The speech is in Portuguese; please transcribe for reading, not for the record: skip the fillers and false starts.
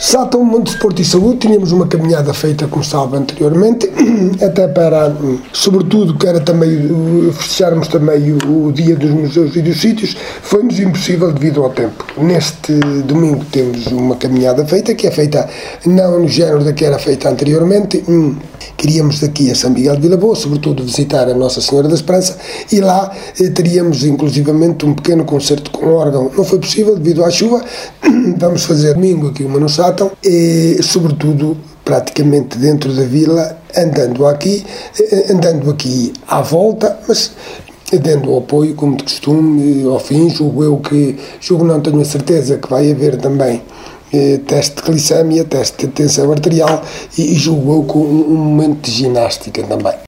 Sátão, Monte Desporto e Saúde, tínhamos uma caminhada feita, como sabe, anteriormente, até para, sobretudo, que era também fecharmos também o dia dos museus e dos sítios, foi-nos impossível devido ao tempo. Neste domingo temos uma caminhada feita, que é feita não no género da que era feita anteriormente. Queríamos daqui a São Miguel de Vila Boa, sobretudo visitar a Nossa Senhora da Esperança, e lá teríamos inclusivamente um pequeno concerto com órgão. Não foi possível devido à chuva. Vamos fazer domingo aqui uma no Sátão e, sobretudo, praticamente dentro da vila, andando aqui à volta, mas dando o apoio, como de costume. Ao fim, não tenho a certeza que vai haver também teste de glicemia, teste de tensão arterial e julgo eu com um momento de ginástica também.